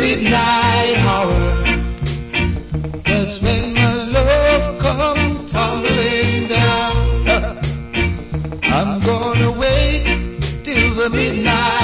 midnight hour. That's when my love come tumbling down. I'm gonna wait till the midnight